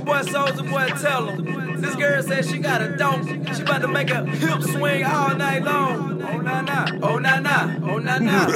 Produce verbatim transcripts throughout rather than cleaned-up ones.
boy Soulja Boy tell him. This girl said she got a donk. She about to make a hip swing all night long. Oh na na, oh na na, oh na na.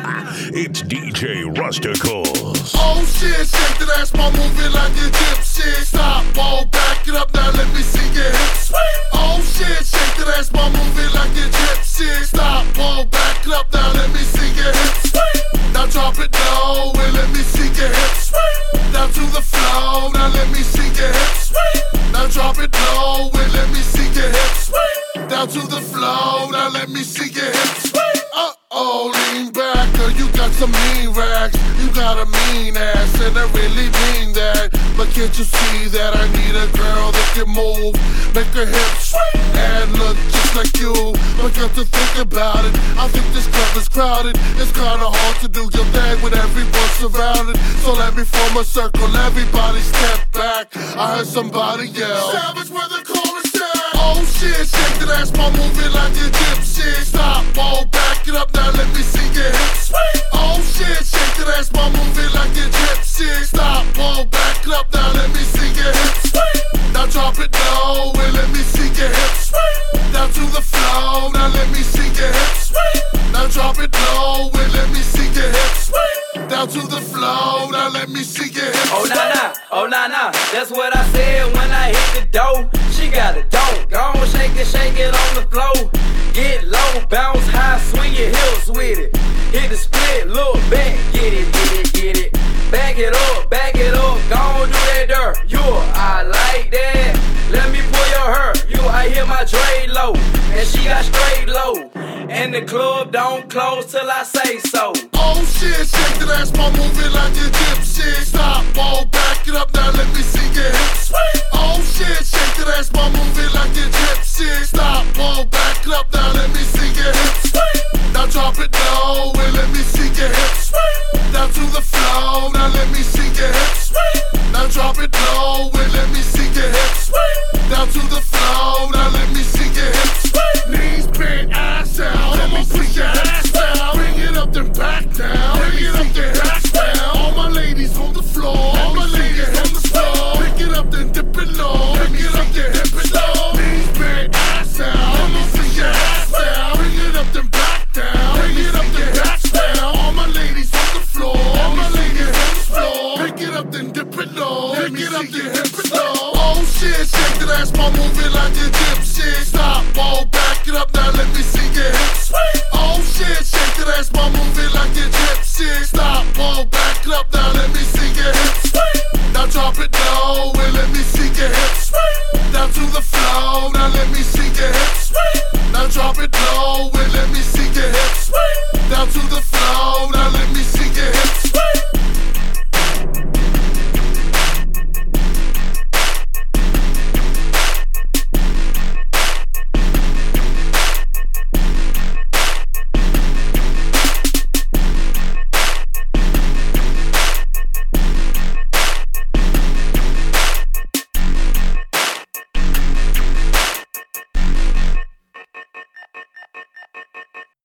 It's D J Rusticles. Oh shit, shake that ass, my moving like a gypsy. Stop, roll, back it up, now let me see your hips. Oh shit, shake that ass, my moving like a gypsy. Stop, roll, back it up, now let me see your hips. Now drop it low and let me see your hips. Down to the floor, now let me see your hips. Now drop it low and let me see your hips. Down to the floor, now let me see your hips. Uh-oh, lean back, girl, you got some mean rags. You got a mean ass, and I really mean that. But can't you see that I need a girl that can move, make her hips and look just like you? But got to think about it, I think this club is crowded. It's kinda hard to do your thing with everyone surrounded. So let me form a circle, everybody step back. I heard somebody yell, Savage where the chorus is. Oh shit, shake that ass, my moving like a gypsy. Stop, roll, back it up, now let me see your hips. Oh shit, shake that ass, my moving like a gypsy. Stop, roll, back it up, now let me see your hips. Now drop it low and let me see your hips. Down to the floor, now let me see your hips. Now drop it low and let me see your hips. Down to the floor, now let me see your hips. Oh na na, oh na na, that's what I said when I hit the dough. She got a dope, go on, shake it, shake it on the floor. Get low, bounce high, swing your hips with it. Hit the split, look back, get it, get it, get it. Back it up, back it up, go on, do that dirt. You, I like that. Let me pull your hair. You, I hear my Dre low, and she got straight low. And the club don't close till I say so. Oh shit, shake that ass, my moving like a gypsy. Stop, roll, back it up, now let me see your hips. Oh shit, shake that ass, my moving like a gypsy. Stop, roll, back it up, now let me see your hips. Now drop it low and let me see your hips. Down to the floor, now let me see your hips. Now drop it low and let me see your hips. Down to the floor, now let me see your hips. Knees bent, ass out, let me see your ass down. Bring it up then back down, bring it up then back down. All my ladies on the floor, all my ladies on the floor. Pick it up then dip it low, pick it up then dip it low. Knees bent, ass out, let me see your ass down. Bring it up then back down, bring it up then back down. All my ladies on the floor, all my ladies on the floor. Pick it up then dip it low, pick it up then dip it low. Oh shit, shake that ass, my moving like a gypsy. Stop, roll, back it up, now let me see your hips. Oh shit, shake that ass, my moving like a gypsy. Stop, roll, back it up, now